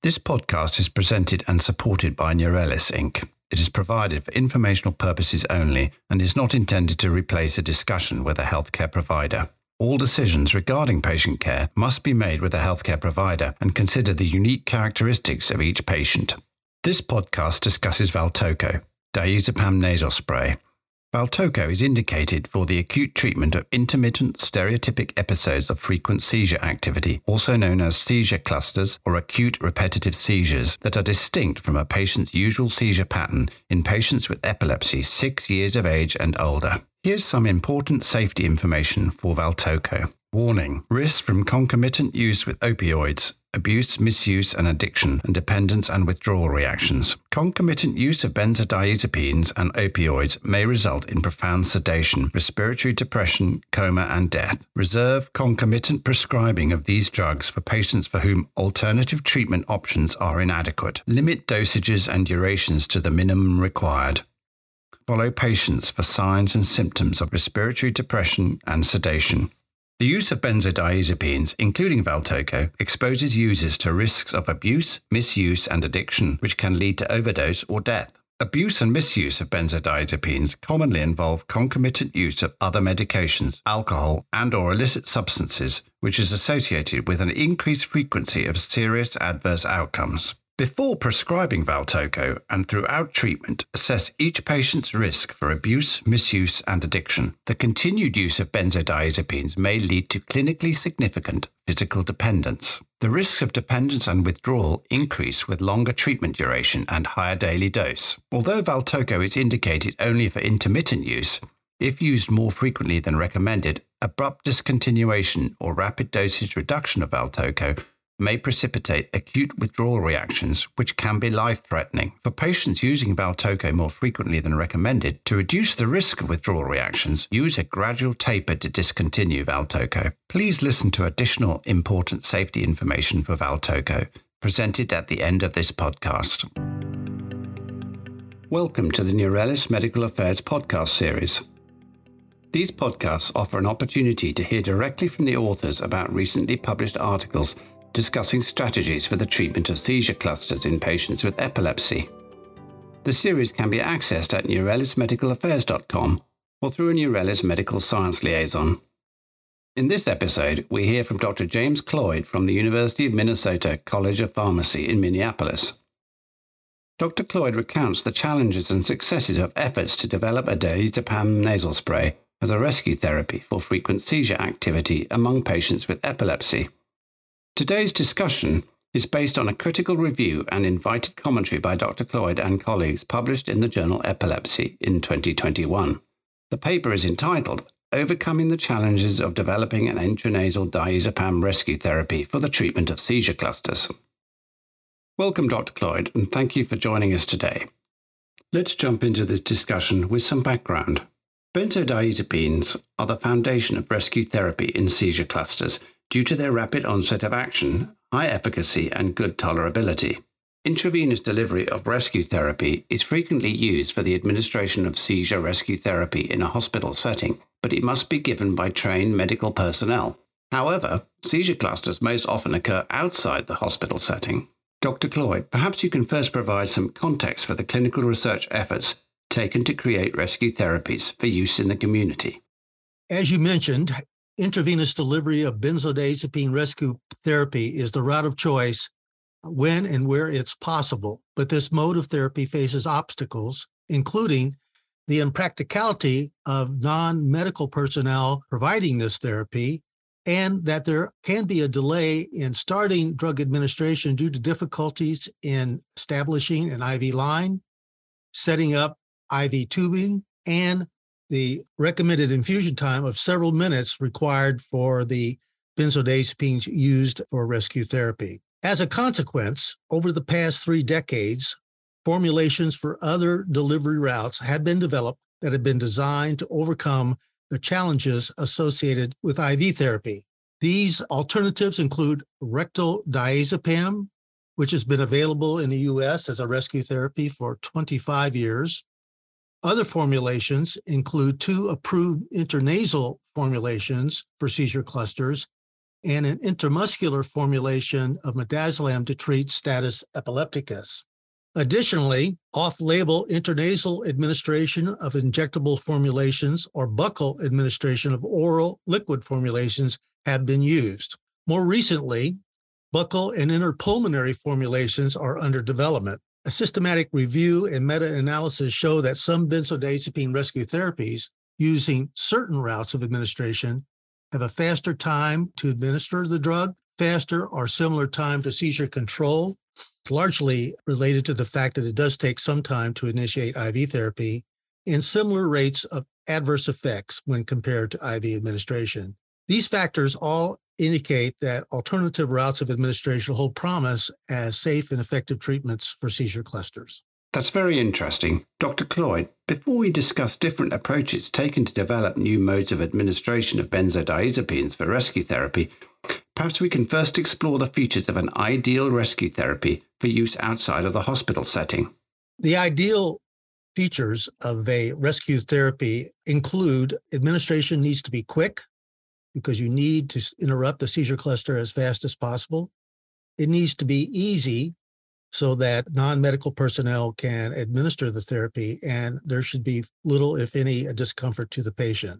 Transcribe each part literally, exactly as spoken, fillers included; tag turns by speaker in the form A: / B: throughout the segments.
A: This podcast is presented and supported by Neurelis, Incorporated. It is provided for informational purposes only and is not intended to replace a discussion with a healthcare provider. All decisions regarding patient care must be made with a healthcare provider and consider the unique characteristics of each patient. This podcast discusses Valtoco, diazepam nasal spray. Valtoco is indicated for the acute treatment of intermittent stereotypic episodes of frequent seizure activity, also known as seizure clusters or acute repetitive seizures that are distinct from a patient's usual seizure pattern in patients with epilepsy six years of age and older. Here's some important safety information for Valtoco. Warning: risks from concomitant use with opioids, abuse, misuse, and addiction, and dependence and withdrawal reactions. Concomitant use of benzodiazepines and opioids may result in profound sedation, respiratory depression, coma, and death. Reserve concomitant prescribing of these drugs for patients for whom alternative treatment options are inadequate. Limit dosages and durations to the minimum required. Follow patients for signs and symptoms of respiratory depression and sedation. The use of benzodiazepines, including Valtoco, exposes users to risks of abuse, misuse, and addiction, which can lead to overdose or death. Abuse and misuse of benzodiazepines commonly involve concomitant use of other medications, alcohol, and or illicit substances, which is associated with an increased frequency of serious adverse outcomes. Before prescribing Valtoco and throughout treatment, assess each patient's risk for abuse, misuse, and addiction. The continued use of benzodiazepines may lead to clinically significant physical dependence. The risks of dependence and withdrawal increase with longer treatment duration and higher daily dose. Although Valtoco is indicated only for intermittent use, if used more frequently than recommended, abrupt discontinuation or rapid dosage reduction of Valtoco may precipitate acute withdrawal reactions, which can be life-threatening. For patients using Valtoco more frequently than recommended, to reduce the risk of withdrawal reactions, use a gradual taper to discontinue Valtoco. Please listen to additional important safety information for Valtoco, presented at the end of this podcast. Welcome to the Neurelis Medical Affairs podcast series. These podcasts offer an opportunity to hear directly from the authors about recently published articles discussing strategies for the treatment of seizure clusters in patients with epilepsy. The series can be accessed at neurelis medical affairs dot com or through a Neurelis Medical Science Liaison. In this episode, we hear from Doctor James Cloyd from the University of Minnesota College of Pharmacy in Minneapolis. Doctor Cloyd recounts the challenges and successes of efforts to develop a diazepam nasal spray as a rescue therapy for frequent seizure activity among patients with epilepsy. Today's discussion is based on a critical review and invited commentary by Doctor Cloyd and colleagues published in the journal Epilepsy in twenty twenty-one. The paper is entitled Overcoming the Challenges of Developing an Intranasal Diazepam Rescue Therapy for the Treatment of Seizure Clusters. Welcome, Doctor Cloyd, and thank you for joining us today. Let's jump into this discussion with some background. Benzodiazepines are the foundation of rescue therapy in seizure clusters due to their rapid onset of action, high efficacy, and good tolerability. Intravenous delivery of rescue therapy is frequently used for the administration of seizure rescue therapy in a hospital setting, but it must be given by trained medical personnel. However, seizure clusters most often occur outside the hospital setting. Doctor Cloyd, perhaps you can first provide some context for the clinical research efforts taken to create rescue therapies for use in the community.
B: As you mentioned, intravenous delivery of benzodiazepine rescue therapy is the route of choice when and where it's possible. But this mode of therapy faces obstacles, including the impracticality of non-medical personnel providing this therapy, and that there can be a delay in starting drug administration due to difficulties in establishing an I V line, setting up I V tubing, and the recommended infusion time of several minutes required for the benzodiazepines used for rescue therapy. As a consequence, over the past three decades, formulations for other delivery routes have been developed that have been designed to overcome the challenges associated with I V therapy. These alternatives include rectal diazepam, which has been available in the U S as a rescue therapy for twenty-five years. Other formulations include two approved intranasal formulations for seizure clusters, and an intramuscular formulation of midazolam to treat status epilepticus. Additionally, off-label intranasal administration of injectable formulations or buccal administration of oral liquid formulations have been used. More recently, buccal and interpulmonary formulations are under development. A systematic review and meta-analysis show that some benzodiazepine rescue therapies using certain routes of administration have a faster time to administer the drug, faster or similar time to seizure control. It's largely related to the fact that it does take some time to initiate I V therapy, and similar rates of adverse effects when compared to I V administration. These factors all indicate that alternative routes of administration hold promise as safe and effective treatments for seizure clusters.
A: That's very interesting. Doctor Cloyd, before we discuss different approaches taken to develop new modes of administration of benzodiazepines for rescue therapy, perhaps we can first explore the features of an ideal rescue therapy for use outside of the hospital setting.
B: The ideal features of a rescue therapy include administration needs to be quick because you need to interrupt the seizure cluster as fast as possible. It needs to be easy so that non-medical personnel can administer the therapy, and there should be little, if any, discomfort to the patient.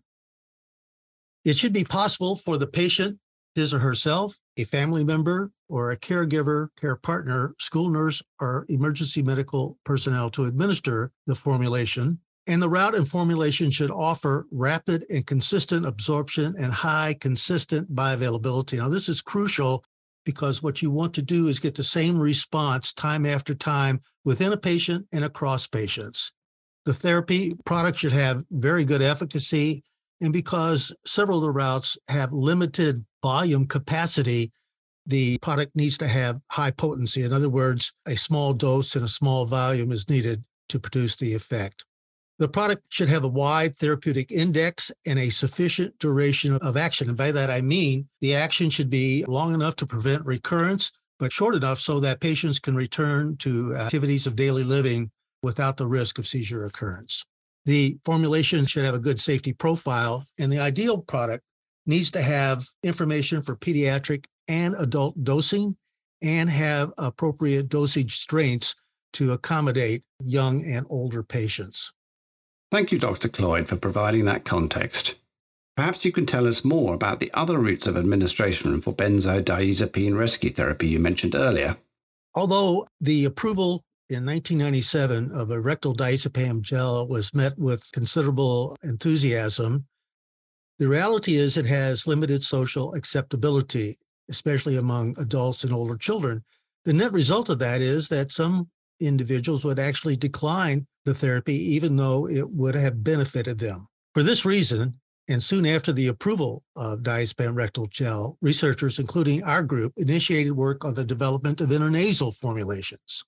B: It should be possible for the patient, his or herself, a family member, or a caregiver, care partner, school nurse, or emergency medical personnel to administer the formulation. And the route and formulation should offer rapid and consistent absorption and high consistent bioavailability. Now, this is crucial because what you want to do is get the same response time after time within a patient and across patients. The therapy product should have very good efficacy, and because several of the routes have limited volume capacity, the product needs to have high potency. In other words, a small dose and a small volume is needed to produce the effect. The product should have a wide therapeutic index and a sufficient duration of action. And by that, I mean the action should be long enough to prevent recurrence, but short enough so that patients can return to activities of daily living without the risk of seizure occurrence. The formulation should have a good safety profile, and the ideal product needs to have information for pediatric and adult dosing and have appropriate dosage strengths to accommodate young and older patients.
A: Thank you, Doctor Cloyd, for providing that context. Perhaps you can tell us more about the other routes of administration for benzodiazepine rescue therapy you mentioned earlier.
B: Although the approval in nineteen ninety-seven of a rectal diazepam gel was met with considerable enthusiasm, the reality is it has limited social acceptability, especially among adults and older children. The net result of that is that some individuals would actually decline the therapy, even though it would have benefited them. For this reason, and soon after the approval of diazepam rectal gel, researchers, including our group, initiated work on the development of intranasal formulations.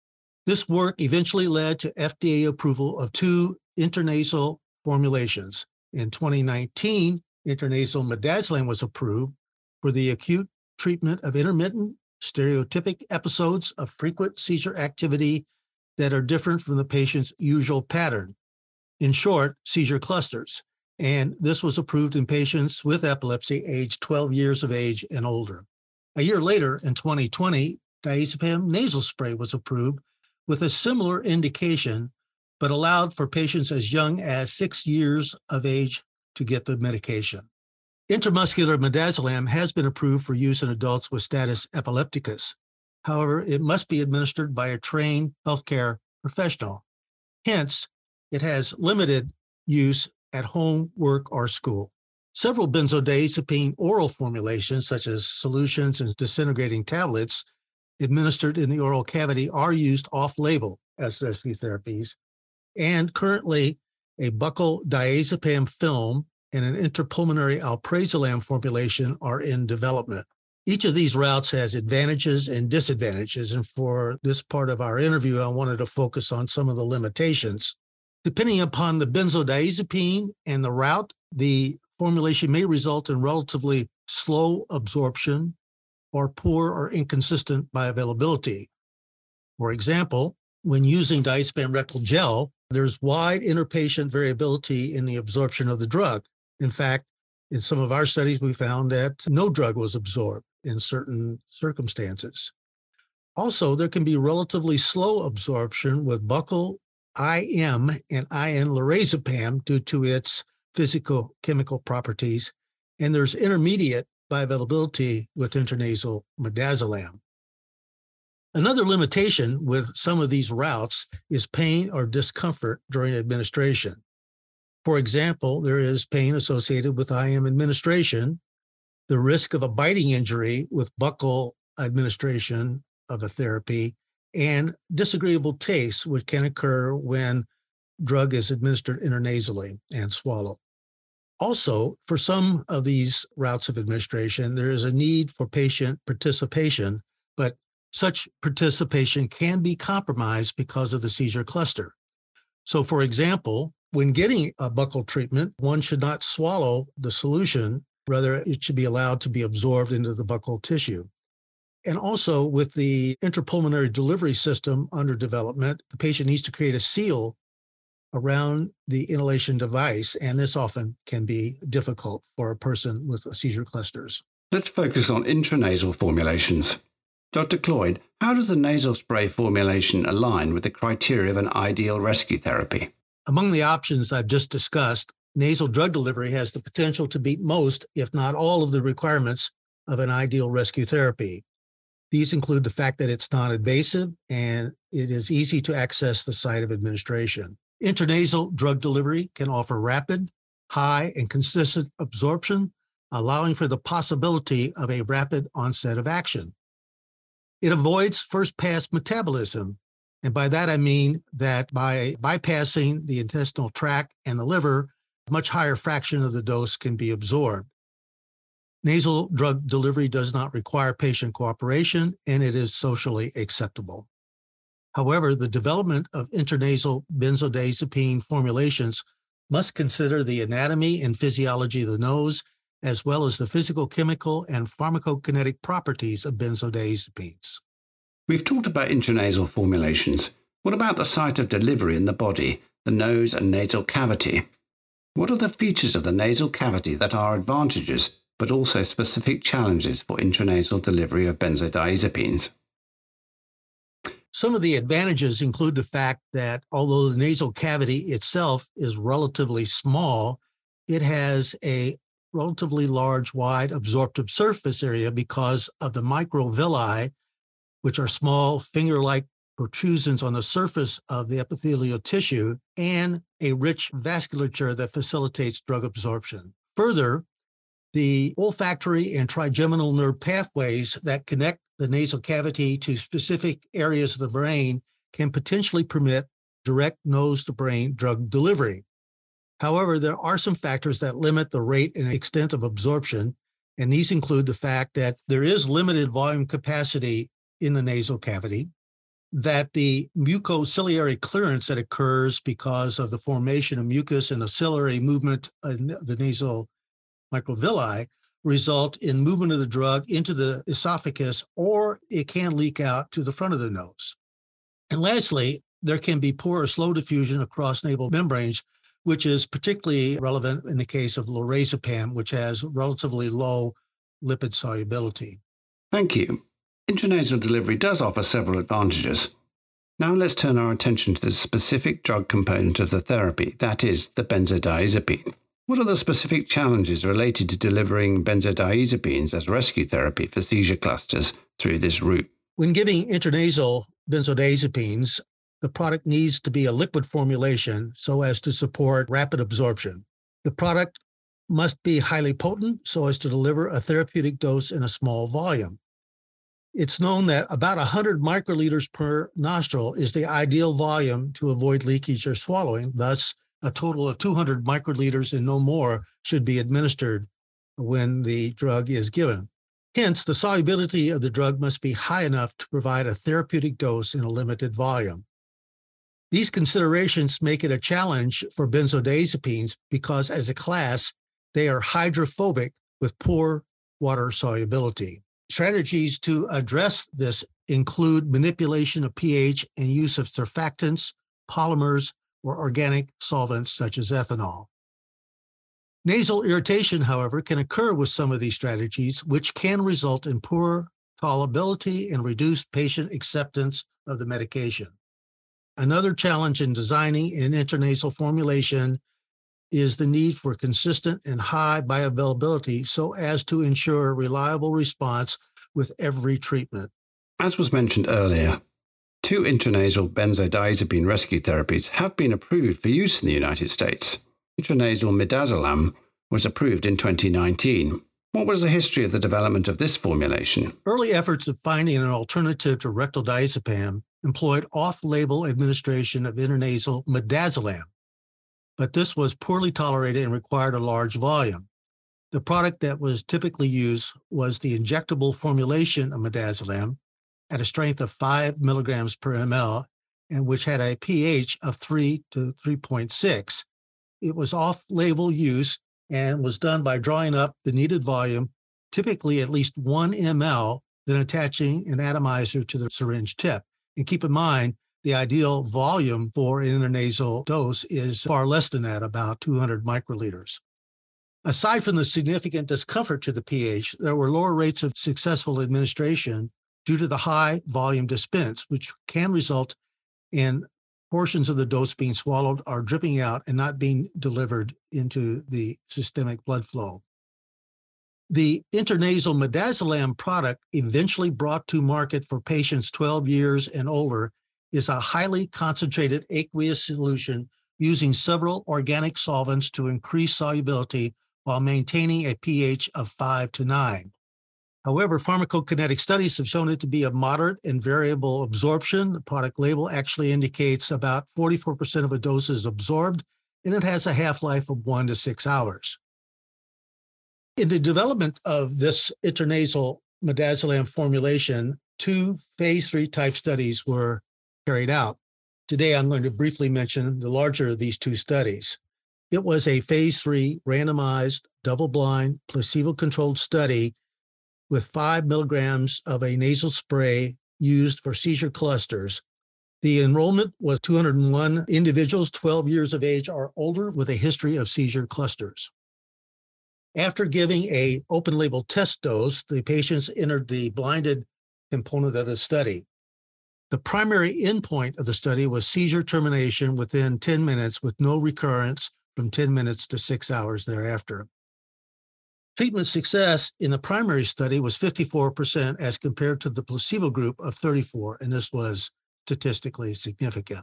B: This work eventually led to F D A approval of two intranasal formulations. In twenty nineteen, intranasal midazolam was approved for the acute treatment of intermittent stereotypic episodes of frequent seizure activity that are different from the patient's usual pattern. In short, seizure clusters. And this was approved in patients with epilepsy aged twelve years of age and older. A year later, in twenty twenty, diazepam nasal spray was approved with a similar indication, but allowed for patients as young as six years of age to get the medication. Intramuscular midazolam has been approved for use in adults with status epilepticus. However, it must be administered by a trained healthcare professional. Hence, it has limited use at home, work, or school. Several benzodiazepine oral formulations, such as solutions and disintegrating tablets, administered in the oral cavity are used off-label as rescue therapies. And currently, a buccal diazepam film and an interpulmonary alprazolam formulation are in development. Each of these routes has advantages and disadvantages, and for this part of our interview, I wanted to focus on some of the limitations. Depending upon the benzodiazepine and the route, the formulation may result in relatively slow absorption or poor or inconsistent bioavailability. For example, when using diazepam rectal gel, there's wide interpatient variability in the absorption of the drug. In fact, In some of our studies, we found that no drug was absorbed in certain circumstances. Also, there can be relatively slow absorption with buccal I M and I N lorazepam due to its physicochemical properties, and there's intermediate bioavailability with intranasal midazolam. Another limitation with some of these routes is pain or discomfort during administration. For example, there is pain associated with I M administration, the risk of a biting injury with buccal administration of a therapy, and disagreeable taste, which can occur when drug is administered intranasally and swallowed. Also, for some of these routes of administration, there is a need for patient participation, but such participation can be compromised because of the seizure cluster. So, for example, when getting a buccal treatment, one should not swallow the solution. Rather, it should be allowed to be absorbed into the buccal tissue. And also, with the intrapulmonary delivery system under development, the patient needs to create a seal around the inhalation device, and this often can be difficult for a person with seizure clusters.
A: Let's focus on intranasal formulations. Doctor Cloyd, how does the nasal spray formulation align with the criteria of an ideal rescue therapy?
B: Among the options I've just discussed, nasal drug delivery has the potential to meet most, if not all, of the requirements of an ideal rescue therapy. These include the fact that it's non-invasive and it is easy to access the site of administration. Intranasal drug delivery can offer rapid, high, and consistent absorption, allowing for the possibility of a rapid onset of action. It avoids first-pass metabolism, and by that I mean that by bypassing the intestinal tract and the liver, a much higher fraction of the dose can be absorbed. Nasal drug delivery does not require patient cooperation, and it is socially acceptable. However, the development of intranasal benzodiazepine formulations must consider the anatomy and physiology of the nose, as well as the physical, chemical, and pharmacokinetic properties of benzodiazepines.
A: We've talked about intranasal formulations. What about the site of delivery in the body, the nose and nasal cavity? What are the features of the nasal cavity that are advantages, but also specific challenges for intranasal delivery of benzodiazepines?
B: Some of the advantages include the fact that although the nasal cavity itself is relatively small, it has a relatively large, wide absorptive surface area because of the microvilli, which are small finger-like protrusions on the surface of the epithelial tissue, and a rich vasculature that facilitates drug absorption. Further, the olfactory and trigeminal nerve pathways that connect the nasal cavity to specific areas of the brain can potentially permit direct nose-to-brain drug delivery. However, there are some factors that limit the rate and extent of absorption, and these include the fact that there is limited volume capacity in the nasal cavity, that the mucociliary clearance that occurs because of the formation of mucus and the ciliary movement in the nasal microvilli result in movement of the drug into the esophagus, or it can leak out to the front of the nose. And lastly, there can be poor or slow diffusion across nasal membranes, which is particularly relevant in the case of lorazepam, which has relatively low lipid solubility.
A: Thank you. Intranasal delivery does offer several advantages. Now let's turn our attention to the specific drug component of the therapy, that is, the benzodiazepine. What are the specific challenges related to delivering benzodiazepines as rescue therapy for seizure clusters through this route?
B: When giving intranasal benzodiazepines, the product needs to be a liquid formulation so as to support rapid absorption. The product must be highly potent so as to deliver a therapeutic dose in a small volume. It's known that about one hundred microliters per nostril is the ideal volume to avoid leakage or swallowing. Thus, a total of two hundred microliters and no more should be administered when the drug is given. Hence, the solubility of the drug must be high enough to provide a therapeutic dose in a limited volume. These considerations make it a challenge for benzodiazepines because, as a class, they are hydrophobic with poor water solubility. Strategies to address this include manipulation of pH and use of surfactants, polymers, or organic solvents such as ethanol. Nasal irritation, however, can occur with some of these strategies, which can result in poor tolerability and reduced patient acceptance of the medication. Another challenge in designing an intranasal formulation is the need for consistent and high bioavailability so as to ensure reliable response with every treatment.
A: As was mentioned earlier, two intranasal benzodiazepine rescue therapies have been approved for use in the United States. Intranasal midazolam was approved in twenty nineteen. What was the history of the development of this formulation?
B: Early efforts of finding an alternative to rectal diazepam employed off-label administration of intranasal midazolam, but this was poorly tolerated and required a large volume. The product that was typically used was the injectable formulation of midazolam at a strength of five milligrams per ml, and which had a pH of three to three point six. It was off-label use and was done by drawing up the needed volume, typically at least one milliliter, then attaching an atomizer to the syringe tip. And keep in mind, the ideal volume for an intranasal dose is far less than that, about two hundred microliters. Aside from the significant discomfort to the pH, there were lower rates of successful administration due to the high volume dispense, which can result in portions of the dose being swallowed or dripping out and not being delivered into the systemic blood flow. The intranasal midazolam product, eventually brought to market for patients twelve years and older, is a highly concentrated aqueous solution using several organic solvents to increase solubility while maintaining a pH of five to nine. However, pharmacokinetic studies have shown it to be of moderate and variable absorption. The product label actually indicates about forty-four percent of a dose is absorbed, and it has a half-life of one to six hours. In the development of this intranasal midazolam formulation, two phase three type studies were carried out. Today, I'm going to briefly mention the larger of these two studies. It was a phase three randomized, double-blind, placebo-controlled study with five milligrams of a nasal spray used for seizure clusters. The enrollment was two hundred one individuals, twelve years of age or older, with a history of seizure clusters. After giving a open-label test dose, the patients entered the blinded component of the study. The primary endpoint of the study was seizure termination within ten minutes with no recurrence from ten minutes to six hours thereafter. Treatment success in the primary study was fifty-four percent as compared to the placebo group of thirty-four, and this was statistically significant.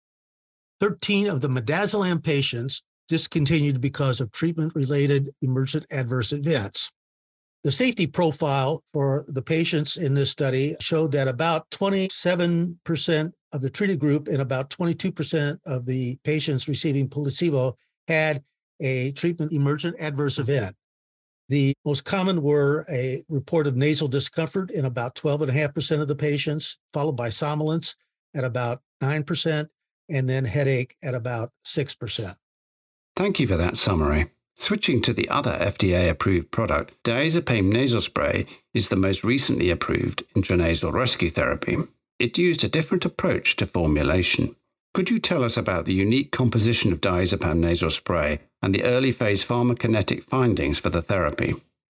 B: thirteen of the midazolam patients discontinued because of treatment-related emergent adverse events. The safety profile for the patients in this study showed that about twenty-seven percent of the treated group and about twenty-two percent of the patients receiving placebo had a treatment emergent adverse event. The most common were a report of nasal discomfort in about twelve point five percent of the patients, followed by somnolence at about nine percent, and then headache at about six percent.
A: Thank you for that summary. Switching to the other F D A-approved product, diazepam nasal spray is the most recently approved intranasal rescue therapy. It used a different approach to formulation. Could you tell us about the unique composition of diazepam nasal spray and the early phase pharmacokinetic findings for the therapy?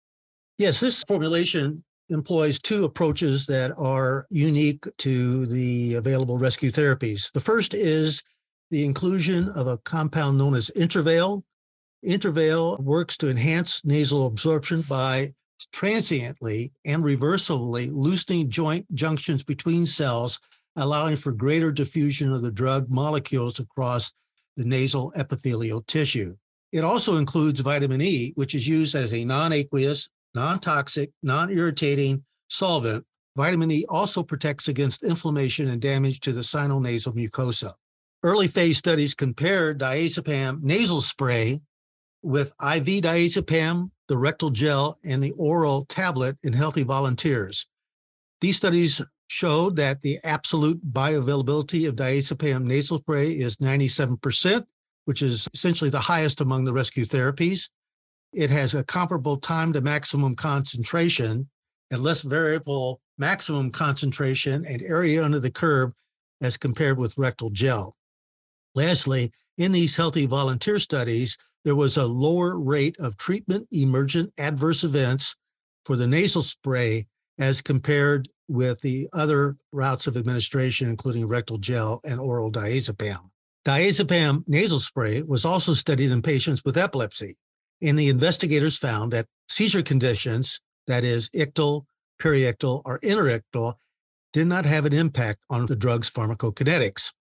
B: Yes, this formulation employs two approaches that are unique to the available rescue therapies. The first is the inclusion of a compound known as Intravail. Intravail works to enhance nasal absorption by transiently and reversibly loosening joint junctions between cells, allowing for greater diffusion of the drug molecules across the nasal epithelial tissue. It also includes vitamin E, which is used as a non-aqueous, non-toxic, non-irritating solvent. Vitamin E also protects against inflammation and damage to the sinonasal mucosa. Early phase studies compared diazepam nasal spray with I V diazepam, the rectal gel, and the oral tablet in healthy volunteers. These studies showed that the absolute bioavailability of diazepam nasal spray is ninety-seven percent, which is essentially the highest among the rescue therapies. It has a comparable time to maximum concentration and less variable maximum concentration and area under the curve as compared with rectal gel. Lastly, in these healthy volunteer studies, there was a lower rate of treatment-emergent adverse events for the nasal spray as compared with the other routes of administration, including rectal gel and oral diazepam. Diazepam nasal spray was also studied in patients with epilepsy, and the investigators found that seizure conditions, that is, ictal, periictal, or interictal, did not have an impact on the drug's pharmacokinetics.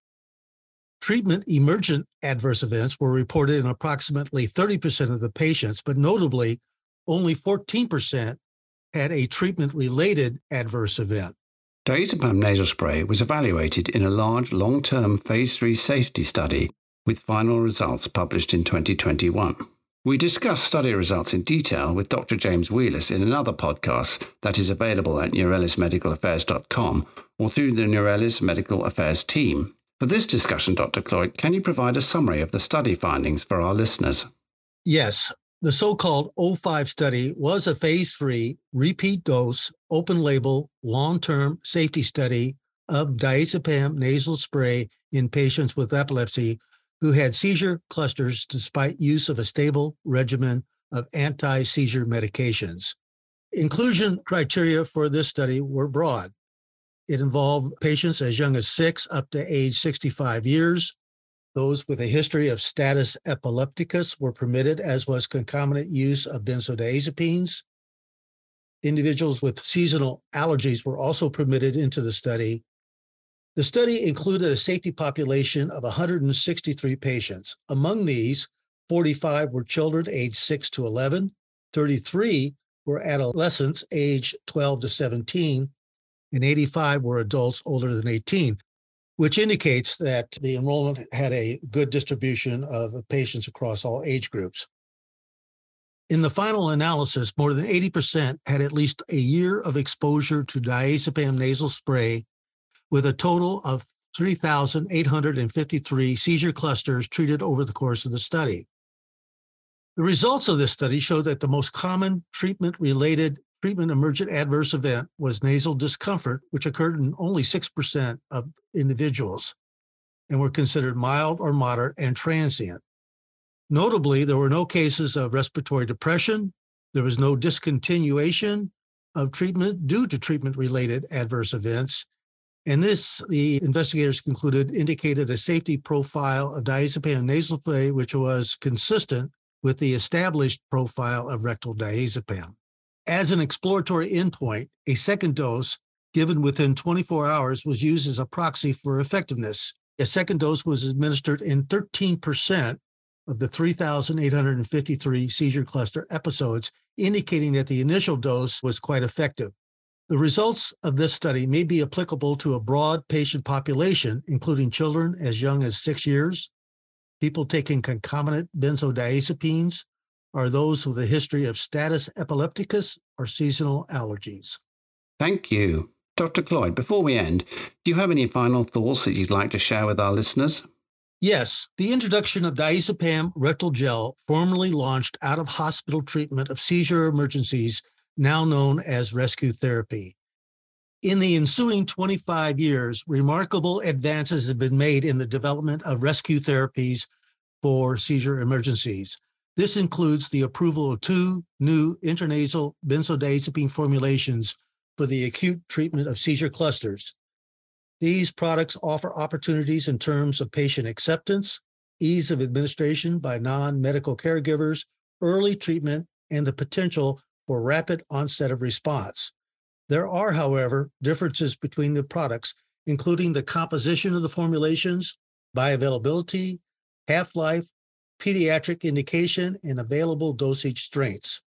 B: Treatment-emergent adverse events were reported in approximately thirty percent of the patients, but notably, only fourteen percent had a treatment-related adverse event.
A: Diazepam nasal spray was evaluated in a large long-term phase three safety study with final results published in twenty twenty-one. We discussed study results in detail with Doctor James Wheelis in another podcast that is available at Neurelis Medical Affairs dot com or through the Neurelis Medical Affairs team. For this discussion, Doctor Cloyd, can you provide a summary of the study findings for our listeners?
B: Yes. The so-called O five study was a phase three repeat dose, open label, long-term safety study of diazepam nasal spray in patients with epilepsy who had seizure clusters despite use of a stable regimen of anti-seizure medications. Inclusion criteria for this study were broad. It involved patients as young as six up to age sixty-five years. Those with a history of status epilepticus were permitted, as was concomitant use of benzodiazepines. Individuals with seasonal allergies were also permitted into the study. The study included a safety population of one hundred sixty-three patients. Among these, forty-five were children aged six to eleven, thirty-three were adolescents aged twelve to seventeen, and eighty-five were adults older than eighteen. Which indicates that the enrollment had a good distribution of patients across all age groups. In the final analysis, more than eighty percent had at least a year of exposure to diazepam nasal spray, with a total of three thousand eight hundred fifty-three seizure clusters treated over the course of the study. The results of this study show that the most common treatment-related treatment-emergent adverse event was nasal discomfort, which occurred in only six percent of individuals and were considered mild or moderate and transient. Notably, there were no cases of respiratory depression. There was no discontinuation of treatment due to treatment-related adverse events. And this, the investigators concluded, indicated a safety profile of diazepam nasal spray, which was consistent with the established profile of rectal diazepam. As an exploratory endpoint, a second dose given within twenty-four hours was used as a proxy for effectiveness. A second dose was administered in thirteen percent of the three thousand eight hundred fifty-three seizure cluster episodes, indicating that the initial dose was quite effective. The results of this study may be applicable to a broad patient population, including children as young as six years, people taking concomitant benzodiazepines, or those with a history of status epilepticus or seasonal allergies.
A: Thank you. Doctor Cloyd, before we end, do you have any final thoughts that you'd like to share with our listeners?
B: Yes, the introduction of diazepam rectal gel formally launched out-of-hospital treatment of seizure emergencies, now known as rescue therapy. In the ensuing twenty-five years, remarkable advances have been made in the development of rescue therapies for seizure emergencies. This includes the approval of two new intranasal benzodiazepine formulations for the acute treatment of seizure clusters. These products offer opportunities in terms of patient acceptance, ease of administration by non-medical caregivers, early treatment, and the potential for rapid onset of response. There are, however, differences between the products, including the composition of the formulations, bioavailability, half-life, pediatric indication, and available dosage strengths.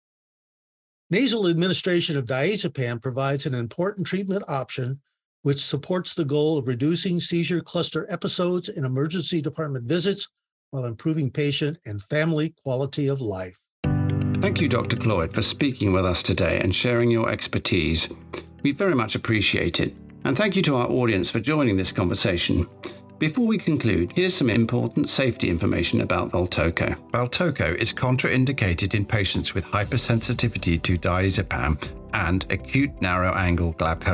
B: Nasal administration of diazepam provides an important treatment option which supports the goal of reducing seizure cluster episodes and emergency department visits while improving patient and family quality of life.
A: Thank you, Doctor Cloyd, for speaking with us today and sharing your expertise. We very much appreciate it. And thank you to our audience for joining this conversation. Before we conclude, here's some important safety information about Valtoco. Valtoco is contraindicated in patients with hypersensitivity to diazepam and acute narrow-angle glaucoma.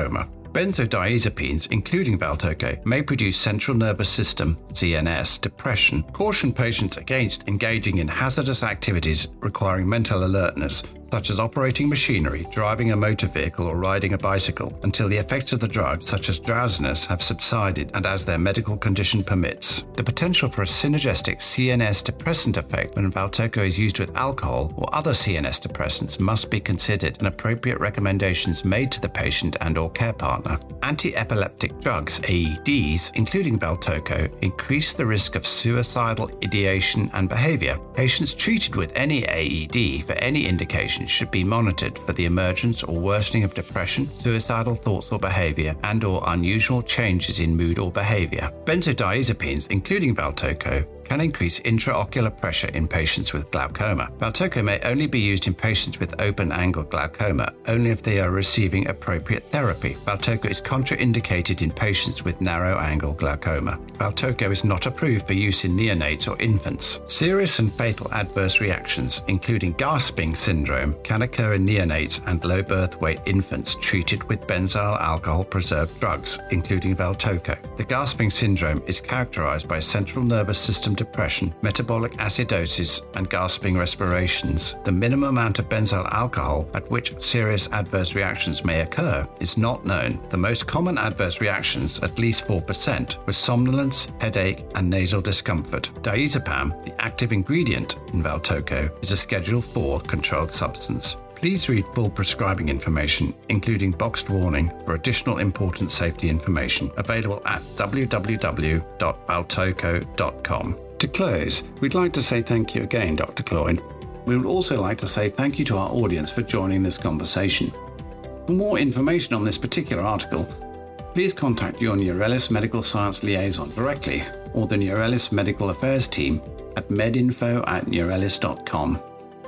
A: Benzodiazepines, including Valtoco, may produce central nervous system (C N S) depression. Caution patients against engaging in hazardous activities requiring mental alertness, such as operating machinery, driving a motor vehicle, or riding a bicycle, until the effects of the drug, such as drowsiness, have subsided and as their medical condition permits. The potential for a synergistic C N S depressant effect when Valtoco is used with alcohol or other C N S depressants must be considered, and appropriate recommendations made to the patient and or care partner. Anti-epileptic drugs, A E Ds, including Valtoco, increase the risk of suicidal ideation and behavior. Patients treated with any A E D for any indication should be monitored for the emergence or worsening of depression, suicidal thoughts or behavior, and or unusual changes in mood or behavior. Benzodiazepines, including Valtoco, can increase intraocular pressure in patients with glaucoma. Valtoco may only be used in patients with open-angle glaucoma, only if they are receiving appropriate therapy. Valtoco is contraindicated in patients with narrow-angle glaucoma. Valtoco is not approved for use in neonates or infants. Serious and fatal adverse reactions, including gasping syndrome, can occur in neonates and low birth weight infants treated with benzyl alcohol preserved drugs, including Valtoco. The gasping syndrome is characterized by central nervous system depression, metabolic acidosis, and gasping respirations. The minimum amount of benzyl alcohol at which serious adverse reactions may occur is not known. The most common adverse reactions, at least four percent, were somnolence, headache, and nasal discomfort. Diazepam, the active ingredient in Valtoco, is a Schedule four controlled substance. Please read full prescribing information, including boxed warning, for additional important safety information, available at w w w dot valtoco dot com. To close, we'd like to say thank you again, Doctor Cloyne. We would also like to say thank you to our audience for joining this conversation. For more information on this particular article, please contact your Neurelis Medical Science Liaison directly, or the Neurelis Medical Affairs team at medinfo at neurelis dot com.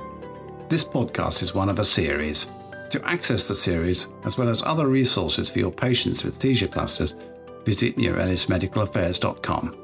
A: This podcast is one of a series. To access the series, as well as other resources for your patients with seizure clusters, visit neurelis medical affairs dot com.